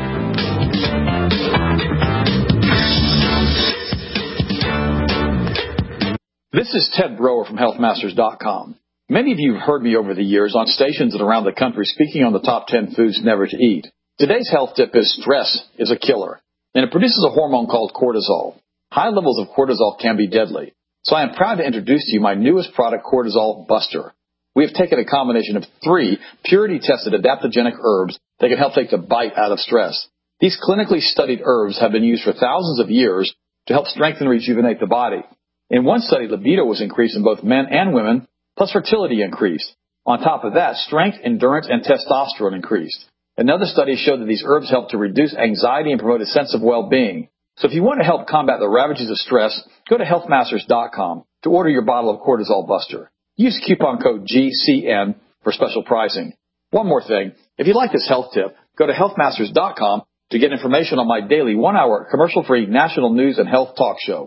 This is Ted Brower from health masters dot com. Many of you have heard me over the years on stations and around the country speaking on the top ten foods never to eat. Today's health tip is stress is a killer, and it produces a hormone called cortisol. High levels of cortisol can be deadly. So I am proud to introduce to you my newest product, Cortisol Buster. We have taken a combination of three purity-tested adaptogenic herbs that can help take the bite out of stress. These clinically studied herbs have been used for thousands of years to help strengthen and rejuvenate the body. In one study, libido was increased in both men and women, plus fertility increased. On top of that, strength, endurance, and testosterone increased. Another study showed that these herbs help to reduce anxiety and promote a sense of well-being. So if you want to help combat the ravages of stress, go to health masters dot com to order your bottle of Cortisol Buster. Use coupon code G C N for special pricing. One more thing. If you like this health tip, go to health masters dot com to get information on my daily one-hour commercial-free national news and health talk show.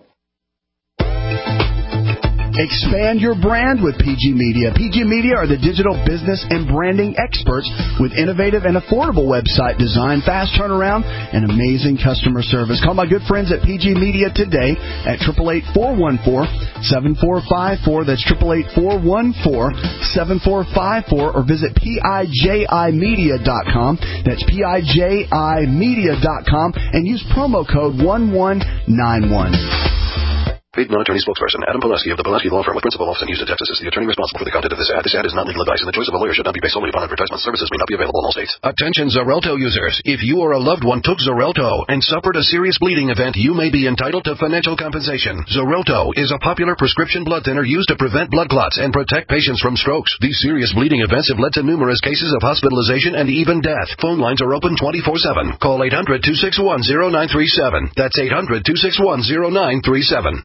Expand your brand with P G Media. P G Media are the digital business and branding experts with innovative and affordable website design, fast turnaround, and amazing customer service. Call my good friends at P G Media today at eight eight eight, four one four, seven four five four. That's eight eight eight, four one four, seven four five four, or visit P I J I media dot com. That's P I J I media dot com and use promo code one one nine one. Paid non-attorney spokesperson Adam Pulaski of the Pulaski Law Firm with principal office in Houston, Texas is the attorney responsible for the content of this ad. This ad is not legal advice, and the choice of a lawyer should not be based solely upon advertisement. Services may not be available in all states. Attention Xarelto users. If you or a loved one took Xarelto and suffered a serious bleeding event, you may be entitled to financial compensation. Xarelto is a popular prescription blood thinner used to prevent blood clots and protect patients from strokes. These serious bleeding events have led to numerous cases of hospitalization and even death. Phone lines are open twenty-four seven. Call eight hundred, two six one, zero nine three seven. That's eight hundred, two six one, zero nine three seven.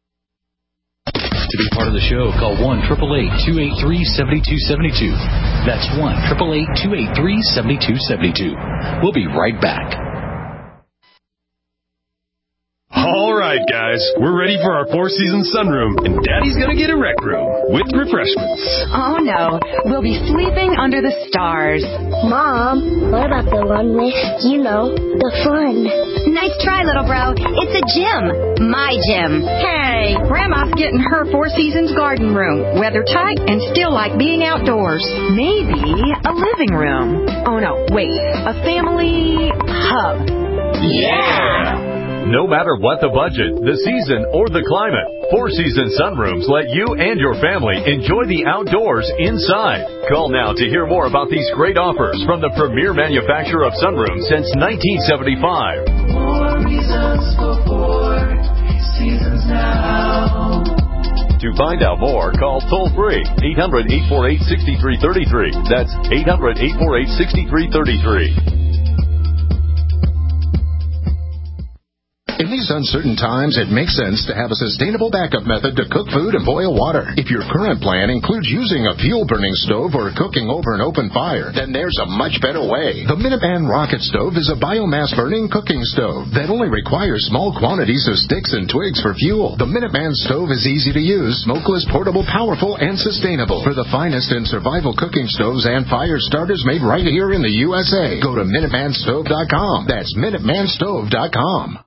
To be part of the show, call one eight eight eight, two eight three, seven two seven two. That's one eight eight eight, two eight three, seven two seven two. We'll be right back. All right, guys, we're ready for our Four Seasons sunroom, and Daddy's gonna get a rec room with refreshments. Oh, no. We'll be sleeping under the stars. Mom, what about the one with, you know, the fun? Nice try, little bro. It's a gym. My gym. Hey, Grandma's getting her Four Seasons garden room. Weather tight and still like being outdoors. Maybe a living room. Oh, no, wait. A family hub. Yeah! No matter what the budget, the season, or the climate, Four Seasons Sunrooms let you and your family enjoy the outdoors inside. Call now to hear more about these great offers from the premier manufacturer of sunrooms since nineteen seventy-five. More reasons for Four Seasons now. To find out more, call toll-free eight hundred, eight four eight, six three three three. That's eight hundred, eight four eight, six three three three. In these uncertain times, it makes sense to have a sustainable backup method to cook food and boil water. If your current plan includes using a fuel-burning stove or cooking over an open fire, then there's a much better way. The Minuteman Rocket Stove is a biomass-burning cooking stove that only requires small quantities of sticks and twigs for fuel. The Minuteman Stove is easy to use, smokeless, portable, powerful, and sustainable. For the finest in survival cooking stoves and fire starters made right here in the U S A, go to Minuteman Stove dot com. That's Minuteman Stove dot com.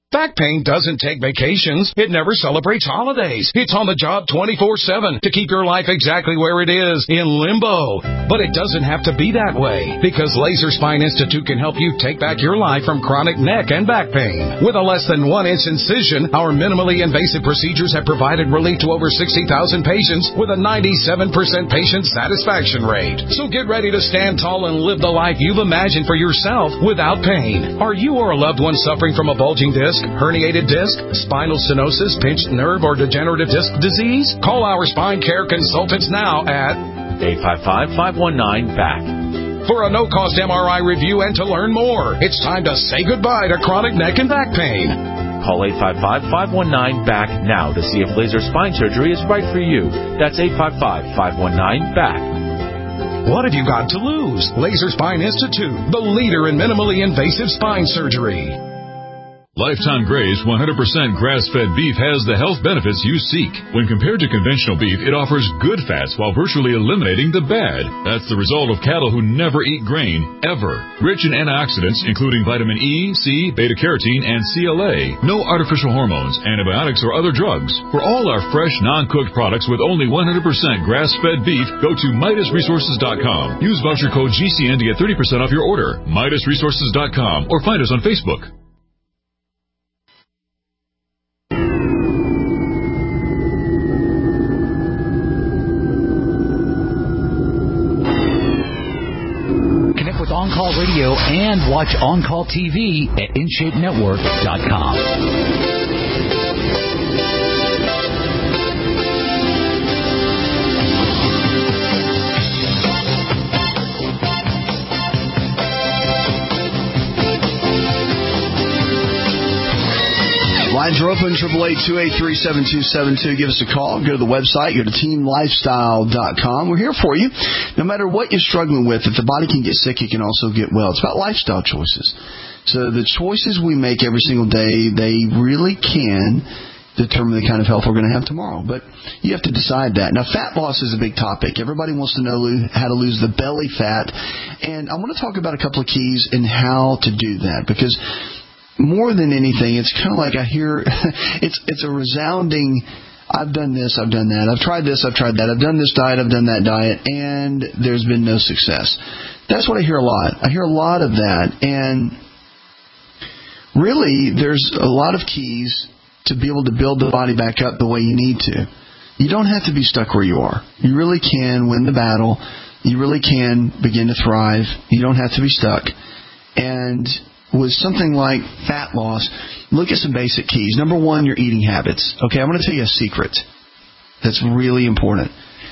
Back pain doesn't take vacations. It never celebrates holidays. It's on the job twenty-four seven to keep your life exactly where it is, in limbo. But it doesn't have to be that way, because Laser Spine Institute can help you take back your life from chronic neck and back pain. With a less than one inch incision, our minimally invasive procedures have provided relief to over sixty thousand patients with a ninety-seven percent patient satisfaction rate. So get ready to stand tall and live the life you've imagined for yourself without pain. Are you or a loved one suffering from a bulging disc, herniated disc, spinal stenosis, pinched nerve, or degenerative disc disease? Call our spine care consultants now at eight five five, five one nine, B A C K. For a no-cost M R I review and to learn more. It's time to say goodbye to chronic neck and back pain. Call eight five five, five one nine, B A C K now to see if laser spine surgery is right for you. That's eight five five, five one nine, B A C K. What have you got to lose? Laser Spine Institute, the leader in minimally invasive spine surgery. Lifetime Graze one hundred percent grass-fed beef has the health benefits you seek. When compared to conventional beef, it offers good fats while virtually eliminating the bad. That's the result of cattle who never eat grain, ever. Rich in antioxidants, including vitamin E, C, beta-carotene, and C L A. No artificial hormones, antibiotics, or other drugs. For all our fresh, non-cooked products with only one hundred percent grass-fed beef, go to Midas Resources dot com. Use voucher code G C N to get thirty percent off your order. Midas Resources dot com or find us on Facebook. On Call Radio and watch On Call T V at in shape network dot com. Lines are open, triple eight, two eight three, seven two seven two. Give us a call. Go to the website. Go to team lifestyle dot com. We're here for you. No matter what you're struggling with, if the body can get sick, it can also get well. It's about lifestyle choices. So the choices we make every single day, they really can determine the kind of health we're going to have tomorrow. But you have to decide that. Now, fat loss is a big topic. Everybody wants to know how to lose the belly fat. And I want to talk about a couple of keys in how to do that, because more than anything, it's kind of like I hear, it's it's a resounding, I've done this, I've done that, I've tried this, I've tried that, I've done this diet, I've done that diet, and there's been no success. That's what I hear a lot. I hear a lot of that, and really, there's a lot of keys to be able to build the body back up the way you need to. You don't have to be stuck where you are. You really can win the battle. You really can begin to thrive. You don't have to be stuck. And with something like fat loss, look at some basic keys. Number one, your eating habits. Okay, I'm going to tell you a secret that's really important.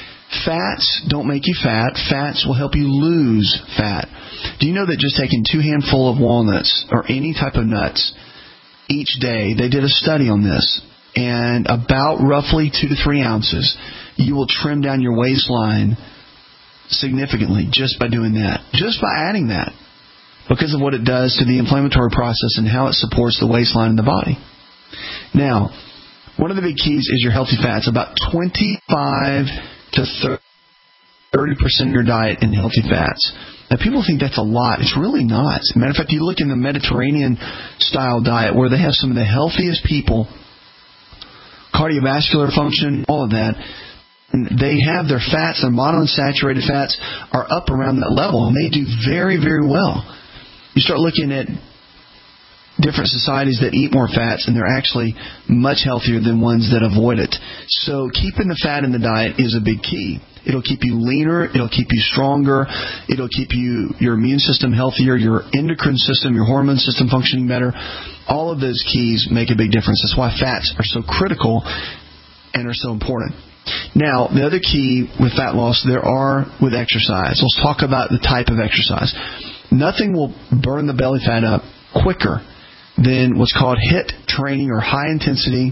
Fats don't make you fat. Fats will help you lose fat. Do you know that just taking two handfuls of walnuts or any type of nuts each day, they did a study on this, and about roughly two to three ounces, you will trim down your waistline significantly just by doing that, just by adding that, because of what it does to the inflammatory process and how it supports the waistline in the body. Now, one of the big keys is your healthy fats. About twenty-five to thirty percent of your diet in healthy fats. Now, people think that's a lot. It's really not. As a matter of fact, you look in the Mediterranean-style diet where they have some of the healthiest people, cardiovascular function, all of that, and they have their fats, their monounsaturated fats are up around that level, and they do very, very well. You start looking at different societies that eat more fats, and they're actually much healthier than ones that avoid it. So keeping the fat in the diet is a big key. It'll keep you leaner. It'll keep you stronger. It'll keep you your immune system healthier, your endocrine system, your hormone system functioning better. All of those keys make a big difference. That's why fats are so critical and are so important. Now, the other key with fat loss, there are with exercise. Let's talk about the type of exercise. Nothing will burn the belly fat up quicker than what's called HIIT training, or high intensity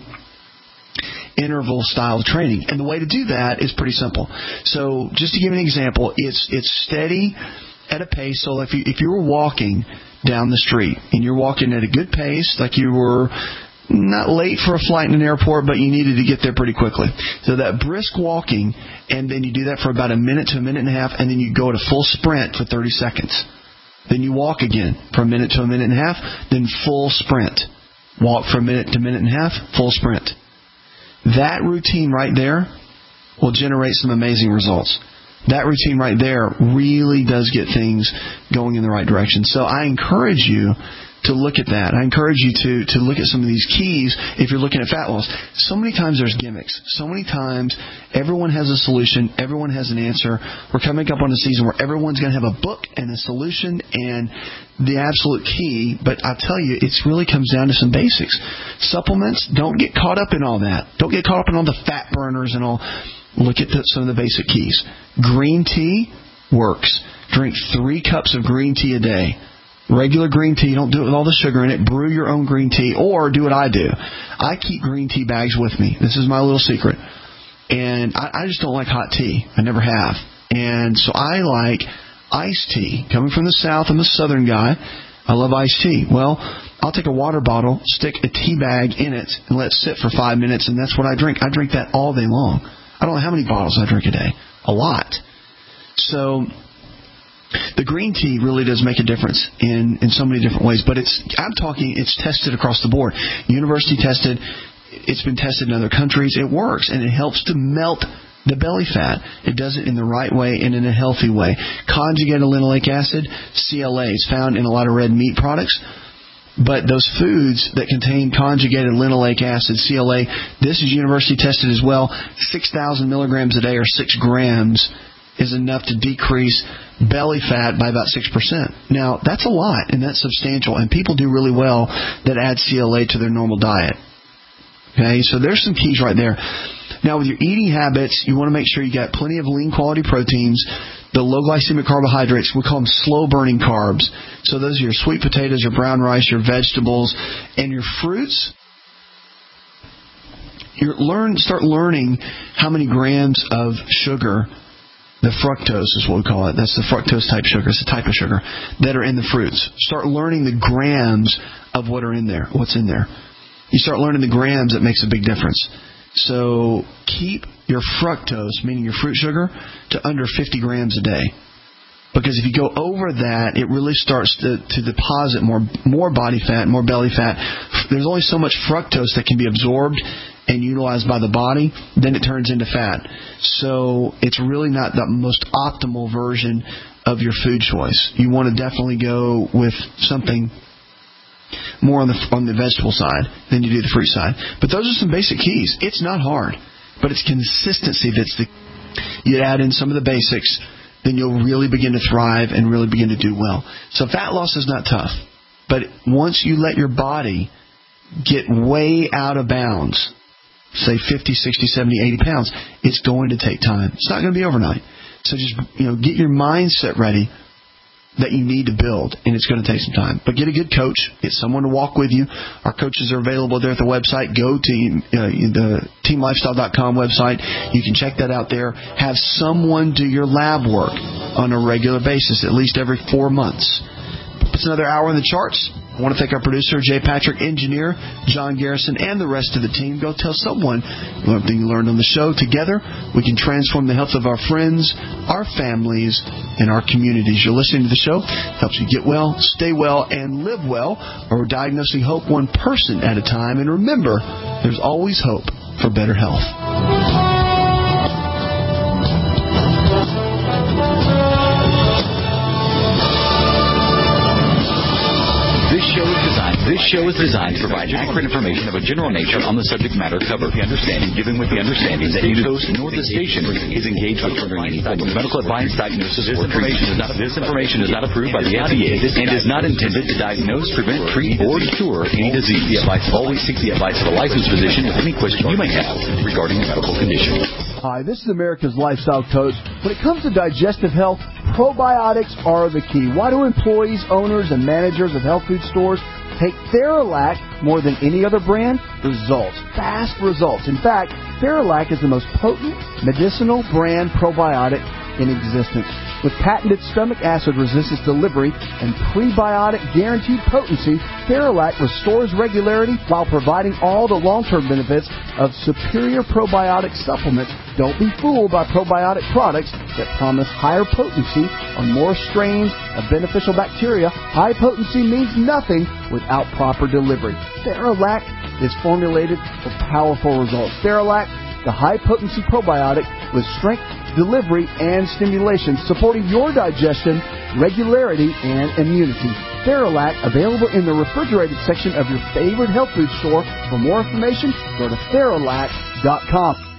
interval style training. And the way to do that is pretty simple. So just to give you an example, it's it's steady at a pace. So if you if you were walking down the street and you're walking at a good pace, like you were not late for a flight in an airport, but you needed to get there pretty quickly. So that brisk walking, and then you do that for about a minute to a minute and a half, and then you go at a full sprint for thirty seconds. Then you walk again for a minute to a minute and a half, then full sprint. walk for a minute to minute and a half, full sprint. That routine right there will generate some amazing results. That routine right there really does get things going in the right direction. So I encourage you to look at that. I encourage you to, to look at some of these keys if you're looking at fat loss. So many times there's gimmicks. So many times everyone has a solution. Everyone has an answer. We're coming up on a season where everyone's going to have a book and a solution and the absolute key. But I tell you, it really comes down to some basics. Supplements, don't get caught up in all that. Don't get caught up in all the fat burners and all. Look at the, some of the basic keys. Green tea works. Drink three cups of green tea a day. Regular green tea, don't do it with all the sugar in it. Brew your own green tea, or do what I do. I keep green tea bags with me. This is my little secret. And I, I just don't like hot tea. I never have. And so I like iced tea. Coming from the South, I'm a Southern guy. I love iced tea. Well, I'll take a water bottle, stick a tea bag in it, and let it sit for five minutes, and that's what I drink. I drink that all day long. I don't know how many bottles I drink a day. A lot. So the green tea really does make a difference in, in so many different ways. But it's I'm talking, it's tested across the board. University tested. It's been tested in other countries. It works, and it helps to melt the belly fat. It does it in the right way and in a healthy way. Conjugated linoleic acid, C L A, is found in a lot of red meat products. But those foods that contain conjugated linoleic acid, C L A, this is university tested as well. six thousand milligrams a day, or six grams, is enough to decrease belly fat by about six percent. Now, that's a lot, and that's substantial, and people do really well that add C L A to their normal diet. Okay, so there's some keys right there. Now, with your eating habits, you want to make sure you got plenty of lean quality proteins, the low glycemic carbohydrates, we call them slow-burning carbs. So those are your sweet potatoes, your brown rice, your vegetables, and your fruits. You learn, start learning how many grams of sugar, the fructose is what we call it. That's the fructose type sugar. It's a type of sugar that are in the fruits. Start learning the grams of what are in there, what's in there. You start learning the grams, it makes a big difference. So keep your fructose, meaning your fruit sugar, to under fifty grams a day. Because if you go over that, it really starts to, to deposit more more body fat, more belly fat. There's only so much fructose that can be absorbed and utilized by the body, then it turns into fat. So it's really not the most optimal version of your food choice. You want to definitely go with something more on the on the vegetable side than you do the fruit side. But those are some basic keys. It's not hard, but it's consistency that's the. You add in some of the basics, then you'll really begin to thrive and really begin to do well. So fat loss is not tough, but once you let your body get way out of bounds, say fifty, sixty, seventy, eighty pounds, it's going to take time. It's not going to be overnight. So just, you know, get your mindset ready that you need to build, and it's going to take some time. But get a good coach. Get someone to walk with you. Our coaches are available there at the website. Go to uh, the team lifestyle dot com website. You can check that out there. Have someone do your lab work on a regular basis, at least every four months. It's another hour in the charts. I want to thank our producer, Jay Patrick, engineer, John Garrison, and the rest of the team. Go tell someone everything you learned on the show. Together, we can transform the health of our friends, our families, and our communities. You're listening to the show. It helps you get well, stay well, and live well. Or we're diagnosing hope one person at a time. And remember, there's always hope for better health. This show is designed to provide accurate information of a general nature on the subject matter covered. The understanding given with the understanding that neither host nor the station is engaged with furthering any form of medical advice, diagnosis, or treatment. This information is not approved by the F D A and is not intended to diagnose, prevent, treat, or cure any disease. The advice always seek the advice of a licensed physician with any question you may have regarding a medical condition. Hi, this is America's Lifestyle Coach. When it comes to digestive health, probiotics are the key. Why do employees, owners, and managers of health food stores take Theralac more than any other brand? Results. Fast results. In fact, Theralac is the most potent medicinal brand probiotic in existence. With patented stomach acid resistance delivery and prebiotic guaranteed potency, Theralac restores regularity while providing all the long-term benefits of superior probiotic supplements. Don't be fooled by probiotic products that promise higher potency on more strains of beneficial bacteria. High potency means nothing without proper delivery. Theralac is formulated for powerful results. Theralac, the high-potency probiotic with strength, delivery, and stimulation, supporting your digestion, regularity, and immunity. Theralac, available in the refrigerated section of your favorite health food store. For more information, go to Theralac dot com.